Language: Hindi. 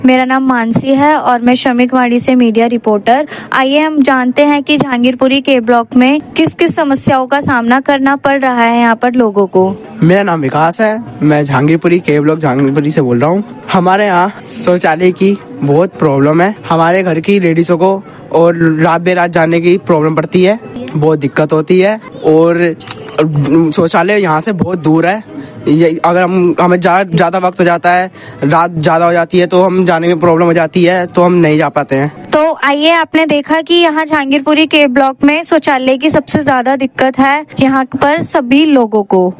मेरा नाम मानसी है और मैं श्रमिक वाणी से मीडिया रिपोर्टर। आइए हम जानते हैं कि जहांगीरपुरी के ब्लॉक में किस किस समस्याओं का सामना करना पड़ रहा है यहाँ पर लोगों को। मेरा नाम विकास है, मैं जहांगीरपुरी के ब्लॉक जहांगीरपुरी से बोल रहा हूँ। हमारे यहाँ शौचालय की बहुत प्रॉब्लम है। हमारे घर की लेडीजों को और रात बेरात जाने की प्रॉब्लम पड़ती है, बहुत दिक्कत होती है। और शौचालय यहाँ से बहुत दूर है। अगर हमें ज्यादा वक्त हो जाता है, रात ज्यादा हो जाती है तो हम जाने में प्रॉब्लम हो जाती है, तो हम नहीं जा पाते हैं। तो आइए, आपने देखा कि यहाँ जहांगीरपुरी के ब्लॉक में शौचालय की सबसे ज्यादा दिक्कत है यहाँ पर सभी लोगों को।